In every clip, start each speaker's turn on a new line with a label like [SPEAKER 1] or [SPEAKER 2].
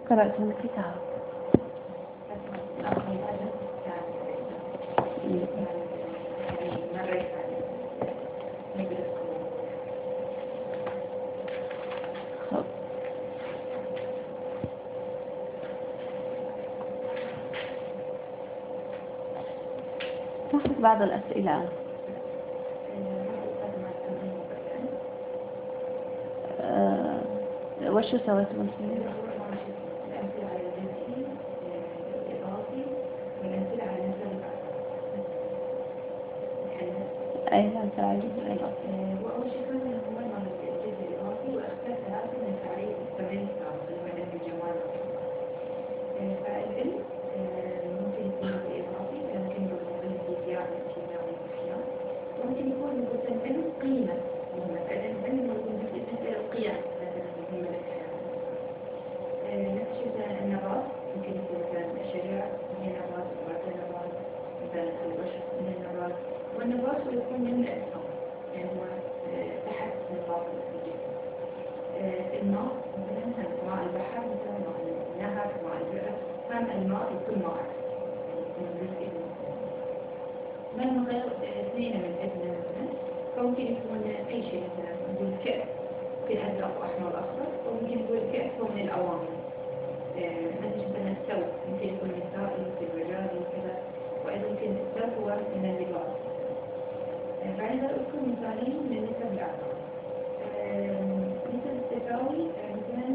[SPEAKER 1] قرأت من الكتاب. خب. ناخذ بعض الأسئلة. وشو سويتوا فيه؟ أي لا تعرف
[SPEAKER 2] وأول شيء كان هو الجزء الإضافي وأختار ثلاثة من تعريف التمرين المدني الجمال. فالعلم ممكن يكون جزء إضافي، ممكن يكون الفيزياء والكيمياء والأحياء، وممكن يكون مثلا علم قيمة مهمة. علم يكون جزء من القيم مثلا مهمة للحياة. نفس مثلا النبات ممكن يكون مثلا الشجرة هي نبات وبعد النبات مثلا البشر من النبات، والنبات يكون من الأجسام يعني هو تحت نطاق الجسم. الماء مثلا ماء البحر مثلا ماء النهر ماء البئر، هم الماء يكون ماء يكون جزء من غير اثنين من عندنا مثلا، فممكن يكون أي شيء مثلا نقول كأس ممكن أزرق وأحمر وأخضر، وممكن يكون كأس هو من الأوامر مثلا الثوب ممكن يكون نسائي ممكن رجالي كذا، وأيضا ممكن الثوب هو من اللباس. بعد أذكر مثالين من نسب الأعمار. نسب التساوي مثلا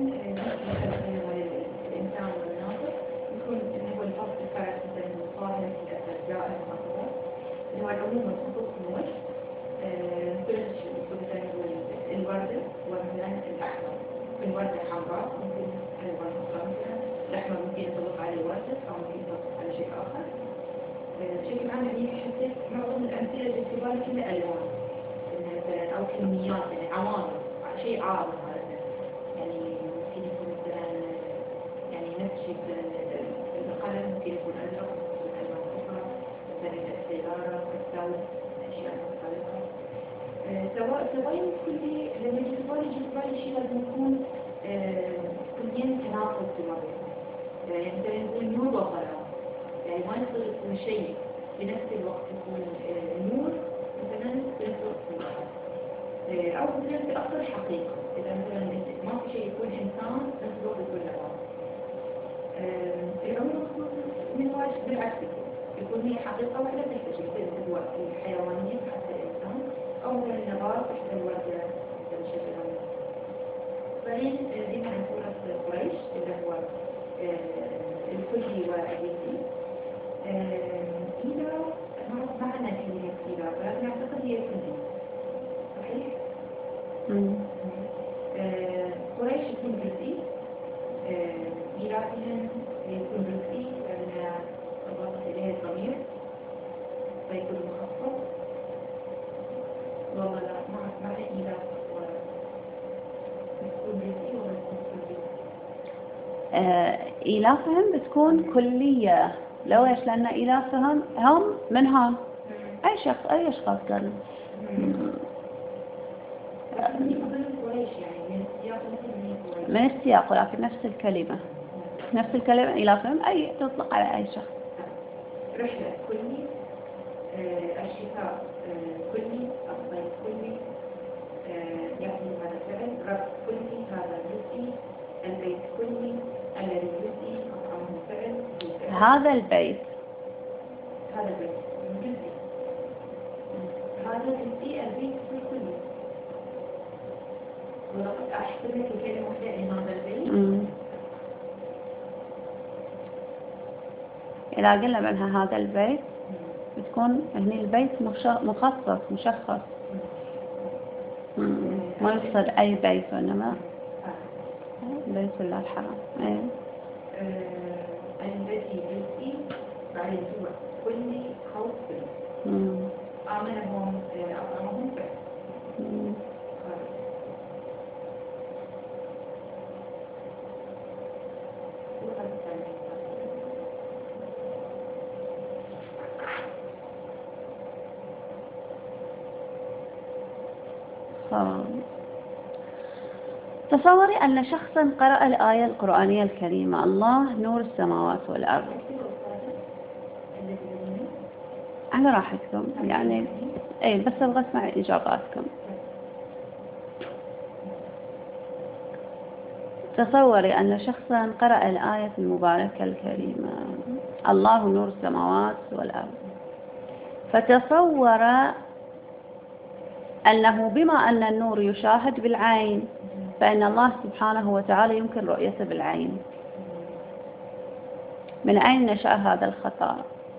[SPEAKER 2] الإنسان والناطق يكون هو الفرق الفرق مثلا المصاهر الأرجاء المحافظات اللي هو العموم والخصوص النوش. كل شيء مثلا الوردة ومثلا الأحمر، الوردة حمراء ممكن الوردة مثلا الأحمر ممكن يطلق على الوردة أو ممكن يطلق على شيء آخر. بشكل عام يعني حسيت معظم الأمثلة اللي في بالي كلها ألوان مثلا أو كميات يعني عوامل شيء عارض هذا يعني ممكن يكون مثلا يعني نفس شيء القلم ممكن يكون أزرق ممكن ألوان أخرى مثلا السيارة الثوب أشياء مختلفة. سواء تبين كلي لما يجي في بالي يجي في بالي شيء لازم يكون كليا تناقض في بعضهم. يعني مثلا نقول نور وظلام، يعني ما يصير يكون شيء بنفس الوقت يكون نور مثلا بنفس الوقت ظلام، أو مثلا في أكثر حقيقة إذا مثلا ما في شيء يكون إنسان بنفس الوقت يكون نبات. العمر من واجب بالعكس يكون هي حقيقة واحدة تحتاج مثل الحيوانية حتى الإنسان، أو مثلا النبات تحت الوردة بشكل عام. بعدين دينا عن سورة قريش اللي هو الكلي والجزئي. إذا ما عندنا كلمة إذا ولكن أعتقد هي كلي صحيح؟ قريش يكون جزئي، إيرانيا يكون جزئي لأن أضافت إليه الضمير فيكون مخفف. والله لا ما في إذا يكون جزئي ولا يكون كلي.
[SPEAKER 1] إيلافهم بتكون كلية. لو إيش لأن إيلافهم هم من هم أي شخص أي أشخاص قالوا من السياق، ولكن نفس الكلمة إيلافهم أي تطلق على أي شخص.
[SPEAKER 2] رحلة كلي، الشتاء كلي، الصيف كلي، يعني هذا فعل رب كلي هذا جزئي، البيت كلي الذي جزئي أطعمه فعل
[SPEAKER 1] هذا البيت
[SPEAKER 2] جزئي هذا جزئي البيت كلي. ولقد أحسب لك الكلمة واحدة إن هذا البيت
[SPEAKER 1] إذا قلنا منها هذا البيت بتكون هني البيت مخصص مشخص، ما يقصد أي بيت وإنما بيت الله الحرام.
[SPEAKER 2] الذي جزئي بعدين هو كلي خوف آمنهم أطعمهم فعل.
[SPEAKER 1] تصوري أن شخصا قرأ الآية القرآنية الكريمة الله نور السماوات والأرض. على راحتكم يعني، أي بس أبغى أسمع إجاباتكم. تصوري أن شخصا قرأ الآية المباركة الكريمة الله نور السماوات والأرض، فتصور أنه بما أن النور يشاهد بالعين فإن الله سبحانه وتعالى يمكن رؤيته بالعين. من أين نشأ هذا الخطأ؟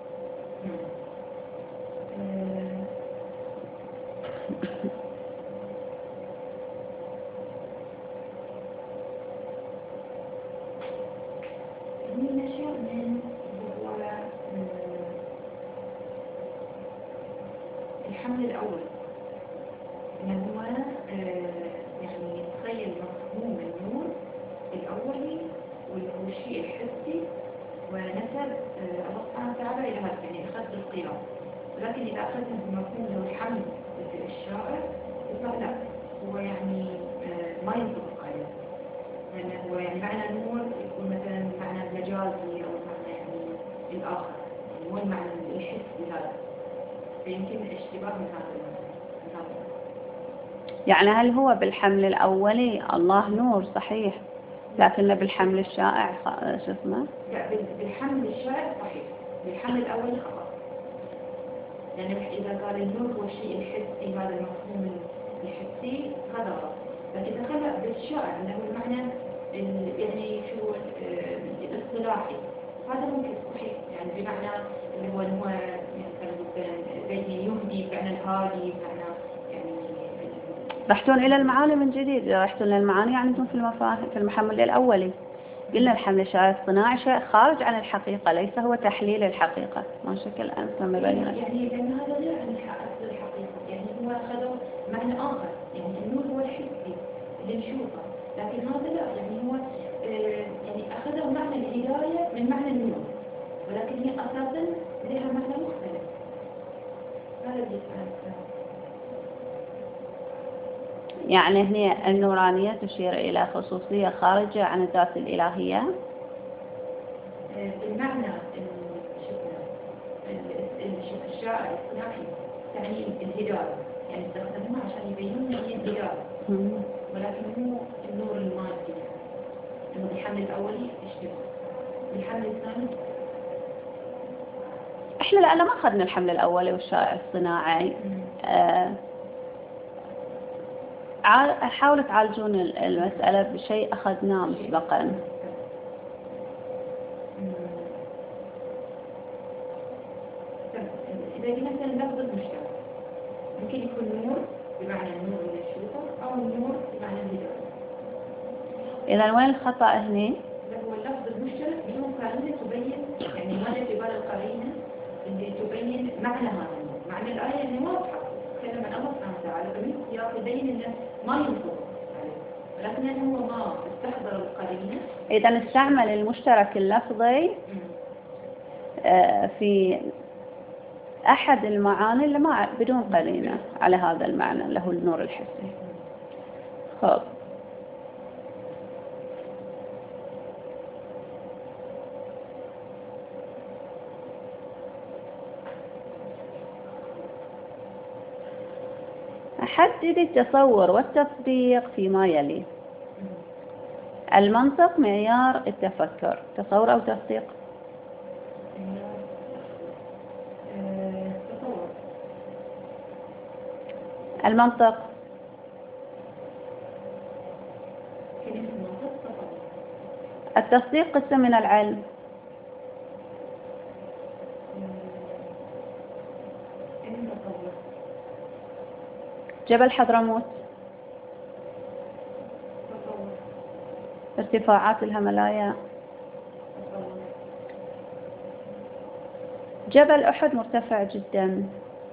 [SPEAKER 2] الحمل الأول إن هو يعني يتخيل مفهوم النور الأولي والشيء الحسي ونسب الله سبحانه وتعالى إلى هذا، يعني أخذ بالقياس. ولكن إذا أخذنا بمفهوم له الحمل الشائع يطلع لا، هو يعني ما ينطبق عليه، يعني هو يعني معنى النور يكون مثلا معنى المجازي أو معنى يعني الآخر، يعني مو المعنى الحسي هذا، فيمكن اشتباه من هذا.
[SPEAKER 1] يعني هل هو بالحمل الأولي الله نور صحيح، لكن بالحمل الشائع شو اسمه؟
[SPEAKER 2] لا، بالحمل الشائع صحيح، بالحمل الأولي خطأ. يعني إذا قال النور هو الشيء الحسي، هذا المفهوم الحسي هذا غلط. لكن إذا خلق بالشائع اللي هو المعنى يعني شو الاصطلاحي هذا ممكن صحيح، يعني بمعنى اللي هو يعني مثلا زي يهدي بمعنى الهادي بمعنى يعني
[SPEAKER 1] رحتون إلى المعاني من جديد، رحتون إلى المعاني يعني أنتم في المحمل الأولي. قلنا الحمل الشائع الصناعي شيء خارج عن الحقيقة، ليس هو تحليل الحقيقة. ما شكل أنت مبينة
[SPEAKER 2] يعني لأن هذا غير عن الحقيقة، يعني هو أخذوا معنى آخر، يعني النور هو الحسي اللي نشوفه، لكن هذا لا، يعني هو يعني أخذوا معنى الهداية من معنى النور، ولكن هي أساسا لها معنى مختلف. هذا اللي
[SPEAKER 1] يعني هنا النورانية تشير إلى خصوصية خارجة عن الذات الإلهية.
[SPEAKER 2] بالمعنى الشائع الصناعي يعني الهداية، يعني استخدموها عشان يبينون هي الهداية، ولكن هو النور المادي، إنه بالحمل الأولي اشتبه، بالحمل الثاني
[SPEAKER 1] إحنا لأن ما أخذنا الحمل الأولي والشائع الصناعي. حاولوا تعالجون المسألة بشيء أخذناه مسبقا.
[SPEAKER 2] إذا قلنا مثلا لفظ المشترك ممكن يكون نور بمعنى النور اللي نشوفه أو النور بمعنى الهداية.
[SPEAKER 1] إذا وين الخطأ هنا؟
[SPEAKER 2] هو اللفظ المشترك بدون قرينة تبين، يعني ما في بال القرينة اللي تبين معنى هذا النور، معنى الآية اللي واضحة كلام الله سبحانه وتعالى بمثل يبين إنه ما ينطبق عليه، ولكن هو ما استحضر القرينة.
[SPEAKER 1] إذا استعمل المشترك اللفظي في أحد المعاني اللي ما بدون قرينة على هذا المعنى اللي هو النور الحسي. خب حدد التصور والتصديق فيما يلي. المنطق معيار التفكر، تصور أو تصديق؟ المنطق التصديق قسم من العلم. جبل حضرموت، ارتفاعات الهيمالايا، جبل أحد مرتفع جدا.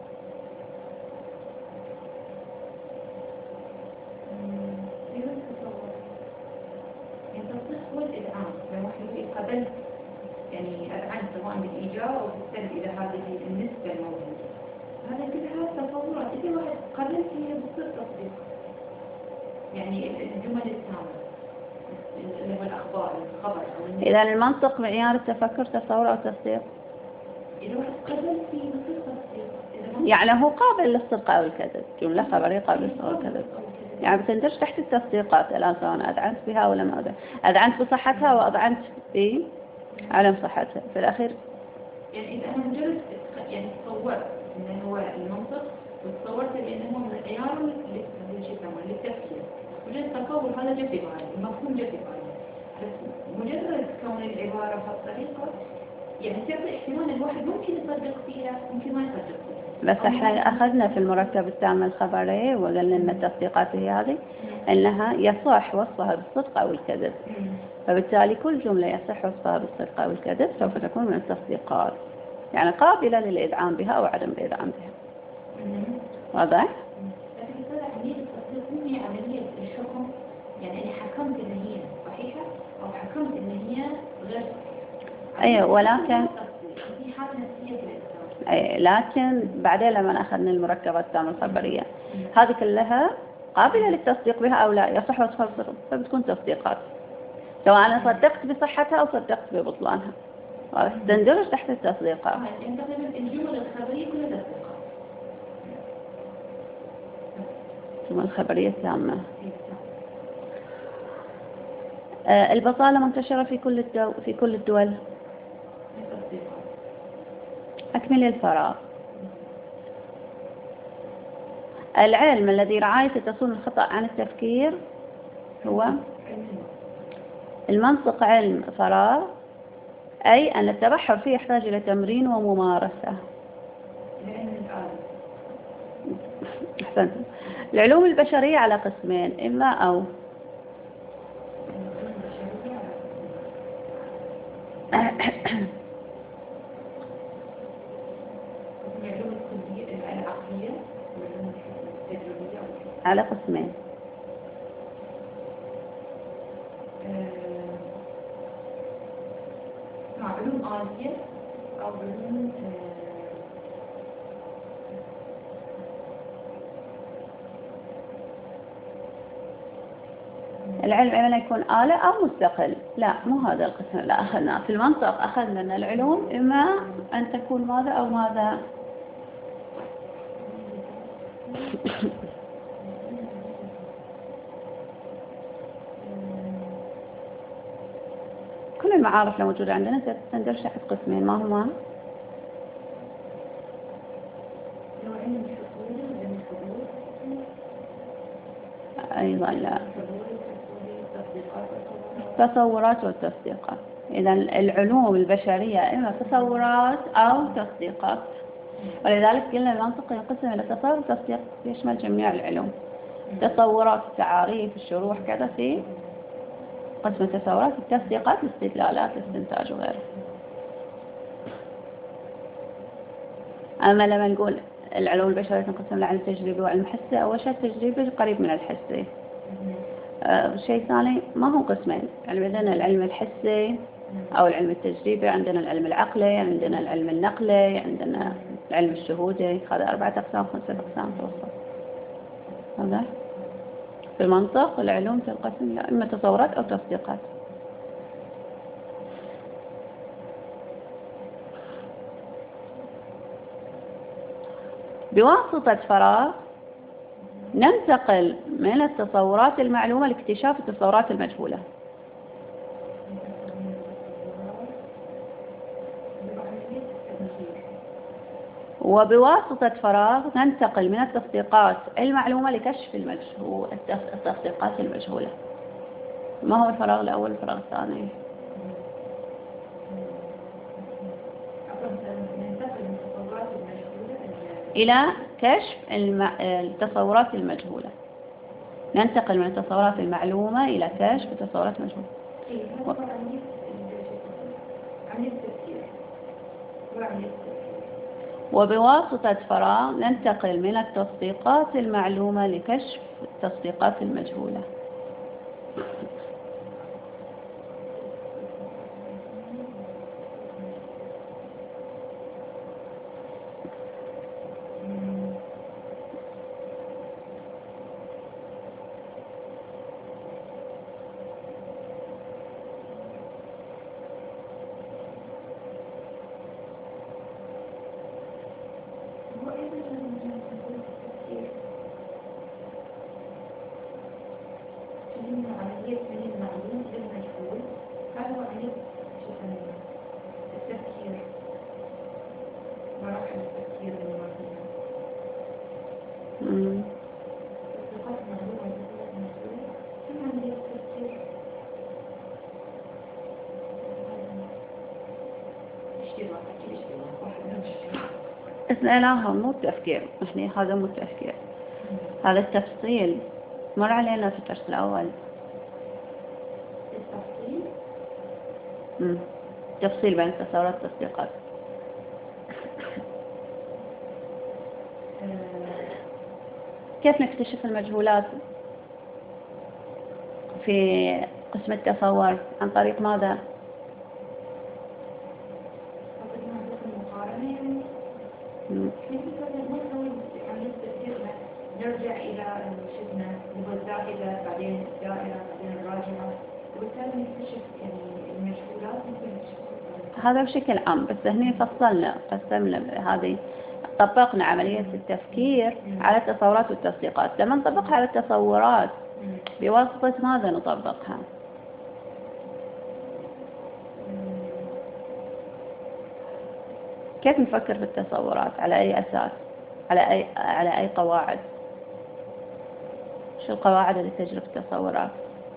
[SPEAKER 2] يعني أدعم سواء بالإيجاب أو بالسلب إلى هذه النسبة الموجودة، هذا كلها تصورات إذا واحد قبل فيها بصير تصديق، يعني الجمل التامة اللي هو الأخبار الخبر أو
[SPEAKER 1] إذا المنطق معيار التفكر تصور أو تصديق.
[SPEAKER 2] إذا واحد قبل في مثل تصديق
[SPEAKER 1] يعني هو قابل للصدق أو الكذب، جملة خبرية قابل للصدق أو الكذب، يعني بتندرج تحت التصديقات الآن سواء أذعنت بها ولا ما أذعنت بصحتها وأذعنت بعلم صحتها في الأخير.
[SPEAKER 2] يعني إذا أنا مجرد يعني تصورت إنه هو المنطق وتصورت بأنه هو من عيار للتفكير، مجرد تصور هذا جه في بالي، المفهوم جه في بالي، بس مجرد كون العبارة بهالطريقة يعني تعطي احتمال الواحد ممكن يصدق فيها ممكن ما يصدق فيها.
[SPEAKER 1] بس احنا أخذنا في المركب التام الخبري وقلنا أن التصديقات هذه أنها يصح وصفها بالصدق أو الكذب، فبالتالي كل جملة يصح وصفها بالصدق أو الكذب سوف تكون من التصديقات، يعني قابلة للإذعان بها أو عدم الإذعان بها. واضح؟
[SPEAKER 2] لكن هذا عملية التصديق هي عملية الحكم، يعني أنا حكمت إن هي صحيحة أو حكمت إن هي غير صحيحة.
[SPEAKER 1] أيوة، ولكن
[SPEAKER 2] في حالة نفسية الإنسان.
[SPEAKER 1] أي لكن بعدين لما أخذنا المركبات التامة الخبرية هذه كلها قابلة للتصديق بها أو لا، يصح وصفها بالصدق، فبتكون تصديقات سواء أنا صدقت بصحتها أو صدقت ببطلانها، تندرج تحت التصديقات.
[SPEAKER 2] يعني تقريبا الجمل الخبرية كلها تصديقات.
[SPEAKER 1] الجمل الخبرية التامة. البطالة منتشرة في كل الدول. أكمل الفراغ. العلم الذي رعايته تصون الخطأ عن التفكير هو المنطق، علم فراغ، أي أن التبحر فيه يحتاج إلى تمرين وممارسة. أحسنت. العلوم البشرية على قسمين، إما أو على قسمين.
[SPEAKER 2] علوم آلية أو علوم
[SPEAKER 1] العلم إما يكون آلة أو مستقل. لا، مو هذا القسم اللي أخذناه في المنطق. أخذنا أن العلوم إما أن تكون ماذا أو ماذا. كل المعارف الموجودة عندنا تندرج تحت قسمين، ما هما؟ أيضا لا، تصورات والتصديقات. إذا العلوم البشرية إما تصورات أو تصديقات، ولذلك قلنا المنطق ينقسم إلى تصور وتصديق، يشمل جميع العلوم. تصورات، التعاريف، الشروح، كذا في قسم التصورات. التصديقات، الاستدلالات، الاستنتاج وغيره. أما لما نقول العلوم البشرية تنقسم لعلم تجريبي وعلم حسي، أول شيء التجريبي قريب من الحسي. شيء ثاني ما هو قسمين، يعني عندنا العلم الحسي أو العلم التجريبي، عندنا العلم العقلي، عندنا العلم النقلي، عندنا العلم الشهودي. هذا 4 أقسام 5 أقسام توصل. هذا في المنطق العلوم تنقسم إلى إما تصورات أو تصديقات. بواسطة فراغ ننتقل من التصورات المعلومة لاكتشاف التصورات المجهولة. وبواسطة فراغ ننتقل من التصديقات المعلومة لكشف التصديقات المجهولة. ما هو الفراغ الأول والفراغ الثاني؟ إلى كشف التصورات المجهولة. ننتقل من التصورات المعلومة إلى كشف التصورات المجهولة. وبواسطة فراغ ننتقل من التصديقات المعلومة لكشف التصديقات المجهولة. اثنيناهم مو التفكير، احنا هذا مو التفكير، هذا التفصيل مر علينا في الدرس الأول.
[SPEAKER 2] التفصيل
[SPEAKER 1] تفصيل بين التصورات والتصديقات. كيف نكتشف المجهولات في قسم التصور؟ عن طريق ماذا؟
[SPEAKER 2] نرجع إلى شفنا الزائدة بعدين الدائرة بعدين الراجعة، وبالتالي نكتشف يعني المجهولات ممكن نكتشف.
[SPEAKER 1] هذا بشكل عام، بس هنا فصلنا قسمنا هذه، طبقنا عملية التفكير على التصورات والتصديقات. لما نطبقها على التصورات بواسطة ماذا نطبقها؟ كيف نفكر في التصورات؟ على أي أساس؟ على أي قواعد؟ شو القواعد اللي تجري في التصورات؟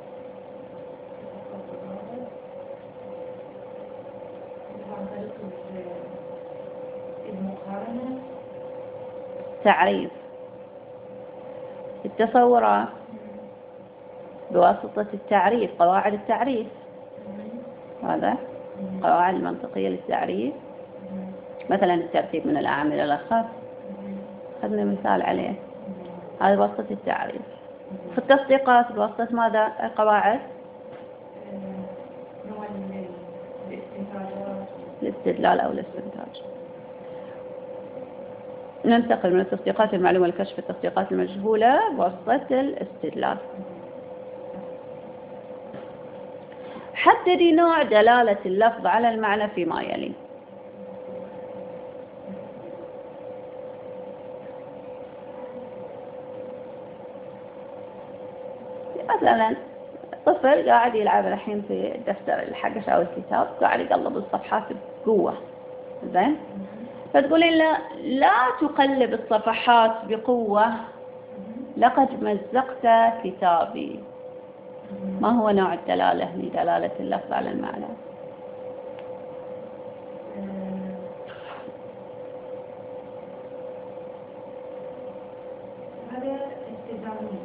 [SPEAKER 2] المقارنة،
[SPEAKER 1] تعريف التصورات بواسطة التعريف، قواعد التعريف، هذا قواعد المنطقية للتعريف. مثلا الترتيب من الأعم إلى الأخف، أخذنا مثال عليه، هذا بواسطة التعريف. في التصديقات بواسطة ماذا القواعد؟
[SPEAKER 2] نوع الاستنتاجات،
[SPEAKER 1] الاستدلال أو الاستنتاج. ننتقل من التصديقات المعلومة لكشف التصديقات المجهولة بواسطة الاستدلال. حددي نوع دلالة اللفظ على المعنى فيما يلي. مثلا طفل قاعد يلعب الحين في الدفتر الحقش أو الكتاب، قاعد يقلب الصفحات بقوة، زين؟ فتقولين لا تقلب الصفحات بقوة، لقد مزقت كتابي. ما هو نوع الدلالة هنا؟ دلالة اللفظ على المعنى.
[SPEAKER 2] هذا استدامية،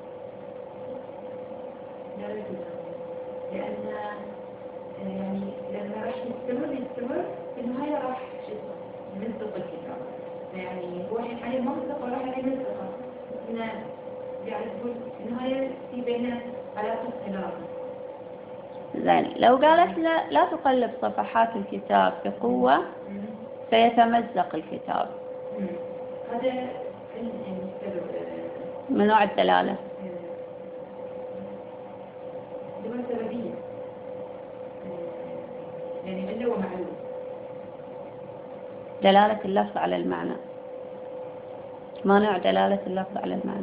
[SPEAKER 2] لأن يعني لما راح يستمر في النهاية راح يمزق الكتاب. يعني هو الحين ما مزق ولا حين يمزقه، إنه يعني تقول في النهاية في بين علاقة تلازم.
[SPEAKER 1] زين، لو قالت لا تقلب صفحات الكتاب بقوة سيتمزق الكتاب،
[SPEAKER 2] هذا يعني السبب
[SPEAKER 1] من نوع الدلالة؟
[SPEAKER 2] دول سببية، يعني علة ومعلوم.
[SPEAKER 1] دلالة اللفظ على المعنى، ما نوع دلالة اللفظ على المعنى؟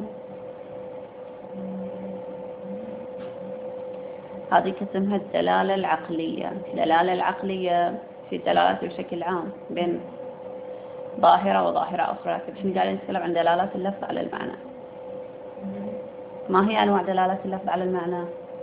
[SPEAKER 1] هذه اسمها الدلالة العقلية. الدلالة العقلية في دلالات بشكل عام بين ظاهرة وظاهرة أخرى، لكن احنا قاعدين نتكلم عن دلالات اللفظ على المعنى. ما هي أنواع دلالات اللفظ على المعنى؟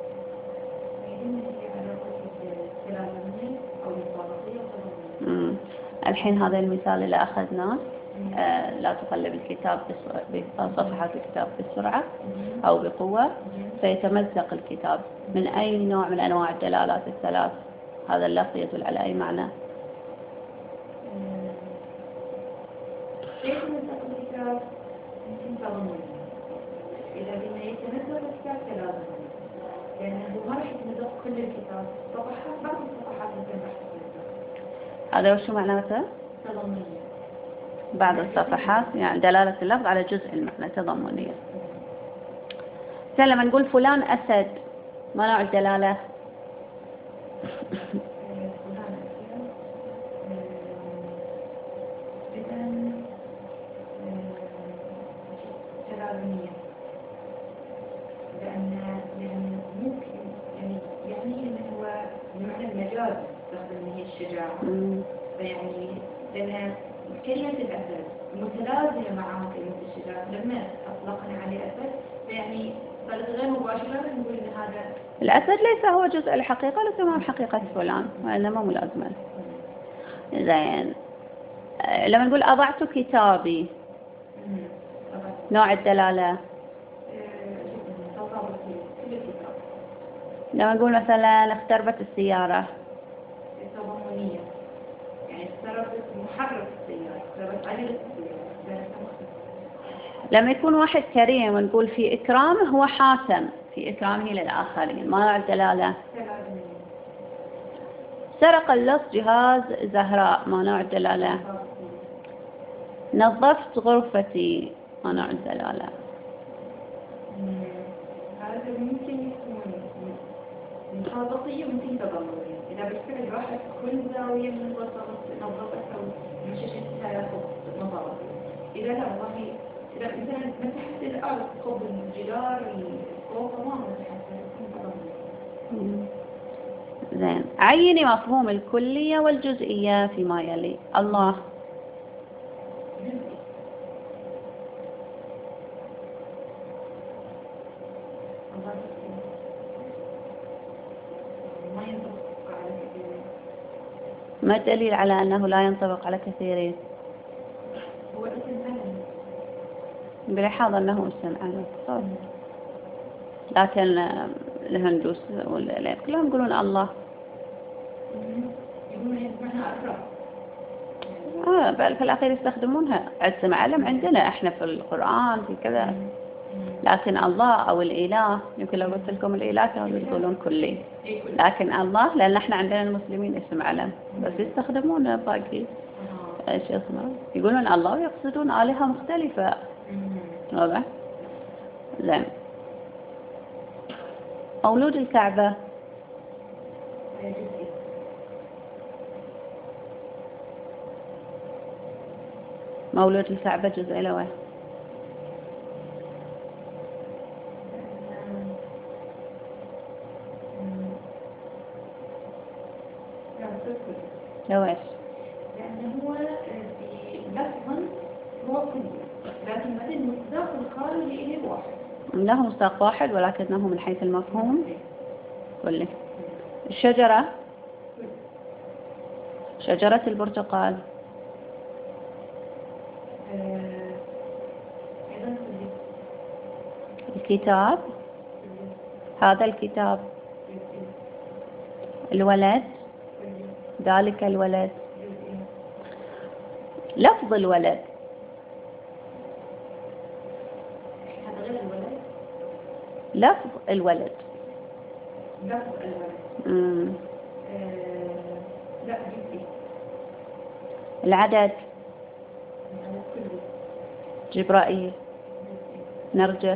[SPEAKER 1] الحين هذا المثال اللي أخذناه، لا تقلب الكتاب صفحات الكتاب بسرعة أو بقوة سيتمزق الكتاب. من أي نوع من أنواع الدلالات الثلاث هذا اللفظ يدل على أي معنى؟
[SPEAKER 2] يتمزق الكتاب يمكن تضمن، إذا بما يتمزق الكتاب تلازم، لأنه ما راح يتمزق كل الكتاب، صفحات بعض الصفحات ممكن راح تتمزق.
[SPEAKER 1] هذا وشو معناته؟
[SPEAKER 2] تضمنية.
[SPEAKER 1] بعض الصفحات يعني دلالة اللفظ على جزء المعنى، تضمنية. لما نقول فلان أسد، ما نوع الدلالة؟
[SPEAKER 2] لأن ممكن يعني إنه هو بمعنى المجاز تستخدم هي الشجاعة، فيعني لأن كلمة الأسد متلازمة مع كلمة الشجاعة، لما أطلقنا عليه أسد فيعني صارت غير مباشرة نقول إن هذا
[SPEAKER 1] الأسد ليس هو جزء الحقيقة، ليس هو حقيقة فلان، وإنما ملازمة. زين، لما نقول أضعت كتابي نوع الدلالة. لما نقول مثلا اختربت السيارة
[SPEAKER 2] التضامنية، يعني اختربت محرك السيارة، اختربت عجلة السيارة.
[SPEAKER 1] لما يكون واحد كريم ونقول في إكرامه هو حاتم في إكرامه للآخرين، ما نوع الدلالة. سرق اللص جهاز زهراء، ما نوع الدلالة. نظفت غرفتي، ما نوع الدلالة.
[SPEAKER 2] هذا ممكن يكون محافظية ممكن تضامنية، إذا بالفعل راحت كل زاوية من نظفتها ومشيتها خط مضافية. إذا لا والله إذا مثلا مسحت الأرض فوق الجدار فوق ما مسحت تضامنية.
[SPEAKER 1] زين، عيني مفهوم الكلية والجزئية فيما يلي. الله ما الدليل على أنه لا ينطبق على كثيرين؟
[SPEAKER 2] هو اسم علم،
[SPEAKER 1] بلحاظ أنه اسم علم، لكن الهندوس والليل كلهم يقولون الله.
[SPEAKER 2] يقولون اسمها أقرب.
[SPEAKER 1] في الأخير يستخدمونها اسم علم عندنا إحنا في القرآن في كذا، لكن الله أو الإله يمكن لو قلت لكم الإله كانوا يقولون كلي، لكن الله لأن إحنا عندنا المسلمين اسم علم بس يستخدمون باقي ايش اسمه يقولون الله ويقصدون آلهة مختلفة. واضح؟ زين، مولود الكعبة مولود الكعبة جزء لوين؟ لويش؟
[SPEAKER 2] لأنه هو في لفظا هو كله، لكن مثل المصداق الخارجي إليه واحد.
[SPEAKER 1] له مصداق واحد ولكنه من حيث المفهوم كله. الشجرة شجرة البرتقال الكتاب هذا الكتاب الولد ذلك الولد لفظ الولد لفظ الولد
[SPEAKER 2] لا
[SPEAKER 1] العدد جبرائيل نرجس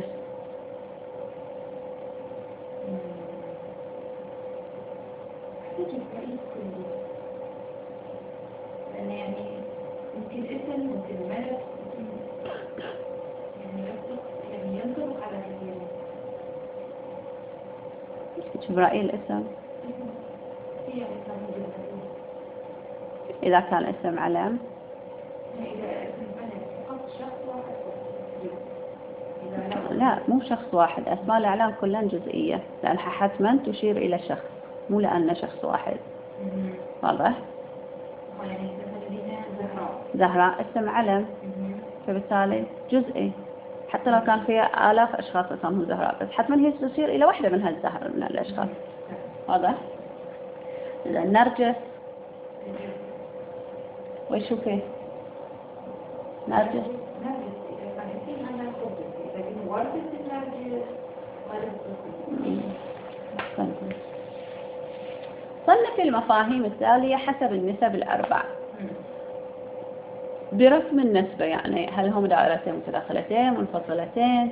[SPEAKER 2] لأن يعني ممكن اسم ممكن ملك يعني ينطبق على كثير.
[SPEAKER 1] جبرائيل اسم إذا كان اسم علم، لا مو شخص واحد، أسماء الأعلام كلها جزئية لأنها حتما تشير إلى شخص مو لأن شخص واحد. واضح؟ زهراء اسم علم فبالتالي جزئي حتى لو كان فيها آلاف أشخاص اسمهم زهراء بس حتما هي تشير إلى واحدة من هالزهر من الأشخاص. واضح؟ نرجس ويشو فيه نرجس صنف المفاهيم التالية حسب النسب الأربع برسم النسبة، يعني هل هم دائرتين متداخلتين منفصلتين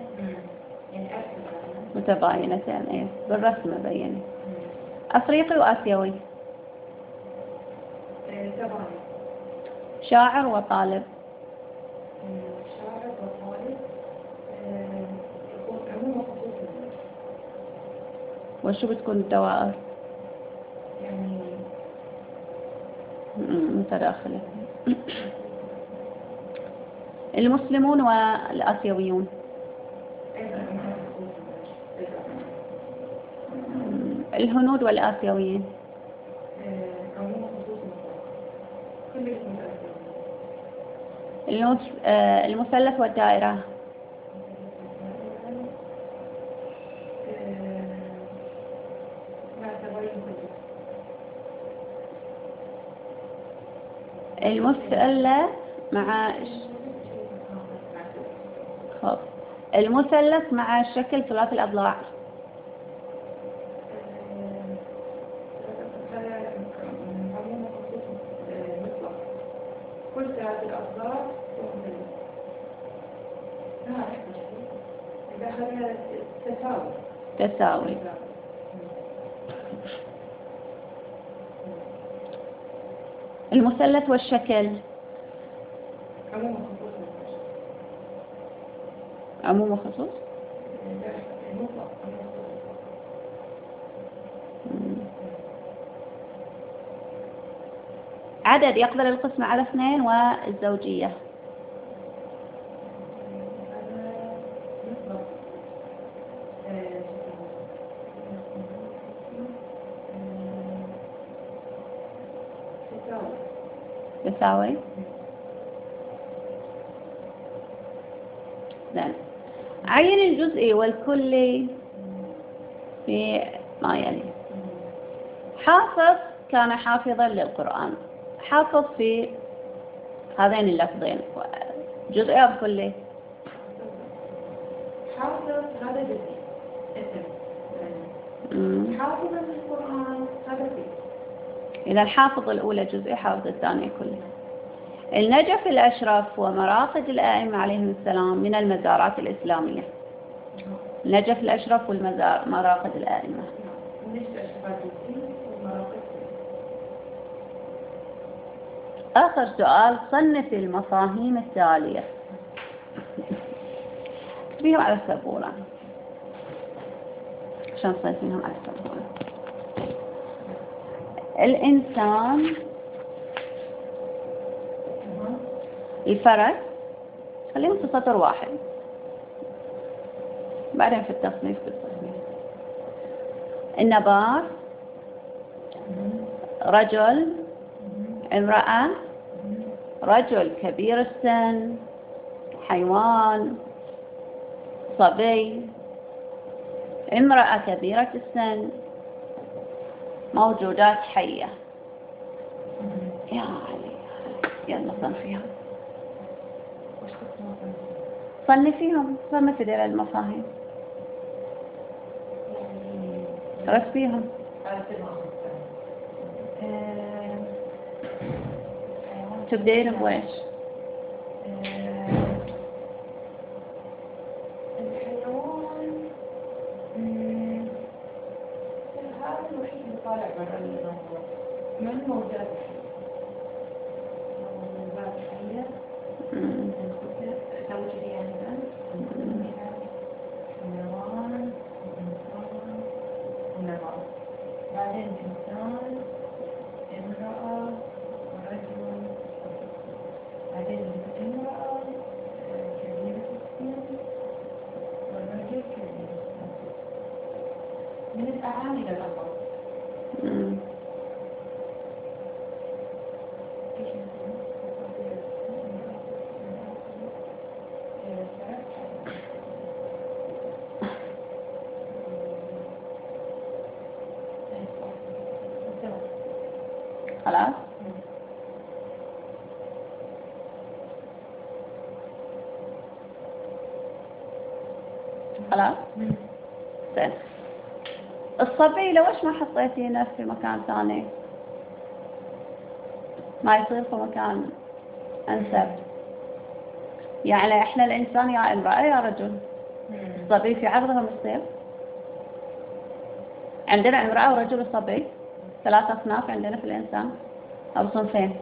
[SPEAKER 1] متباينتين؟ ايه بالرسم بيني. أفريقي وآسيوي شاعر وطالب وشو بتكون الدوائر؟
[SPEAKER 2] يعني
[SPEAKER 1] متداخلة. المسلمون والآسيويون الهنود والآسيويين المثلث والدائرة. المثلث مع خب. المثلث مع شكل ثلاثي الأضلاع.
[SPEAKER 2] كل ثلاث الأضلاع إذا خلينا
[SPEAKER 1] تساوي. المثلث والشكل. عموم وخصوص. عدد يقبل القسمة على 2 والزوجية. تساوي. زين. عين الجزئي والكلي في ما يلي. حافظ كان حافظا للقرآن. حافظ في هذين اللفظين، جزئي أو كلي؟
[SPEAKER 2] حافظ هذا جزئي اسم. حافظا للقرآن هذا فيه.
[SPEAKER 1] إذا حافظ الأولى جزئي، حافظ الثانية كلي. النجف الأشرف ومراقد الآئمة عليهم السلام من المزارات الإسلامية. النجف الأشرف والمراقد الآئمة. آخر سؤال، صنف المفاهيم التالية. اكتبيهم على السبورة عشان تصنفينهم على السبورة. الإنسان، الفرد، خليهم في سطر واحد بعدين في التصنيف بالتصنيف. النبات، رجل، امرأة، رجل كبير السن، حيوان، صبي، امرأة كبيرة السن، موجودات حية. يا علي، يلا صنفيها. صنفيهم، صنفي دير المفاهيم، رتبيهم. تبدين بويش؟
[SPEAKER 2] الحيوان هذا الوحيد اللي طالع برا الموضوع من موجات الحية. سوي كذي يعني حيوان وإنسان ونبات، بعدين إنسان، امرأة، ورجل، بعدين امرأة كبيرة السن والرجل كبير السن. من الأعالي للأقل.
[SPEAKER 1] خلاص. خلاص. زين. الصبي لوش ما حطيتينه في مكان ثاني؟ ما يصير في مكان أنسب. يعني إحنا الإنسان يا امرأة يا رجل. الصبي في عرضهم يصير. عندنا امرأة ورجل وصبي، 3 أصناف عندنا في الإنسان أو صنفين.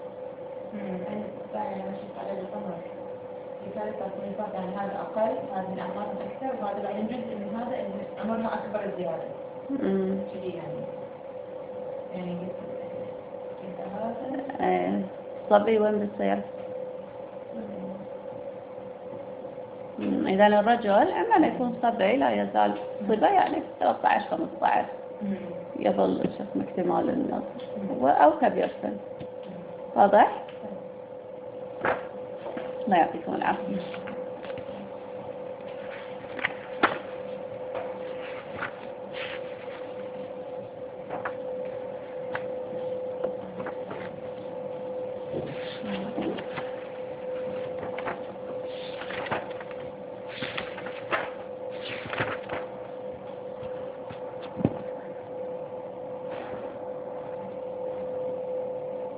[SPEAKER 2] كانت تصنيفات يعني هذا أقل، هذه الأعمار أكثر، وهذا بعدين جزء من هذا اللي عمرها أكبر الزيادة. كذي يعني
[SPEAKER 1] هذا. الصبي وين بيصير؟ إذا الرجل عندما يكون صبي لا يزال صبا، يعني 13-15 يظل شخص اكتمال النصر أو كبير سن. واضح؟ الله يعطيكم العافية.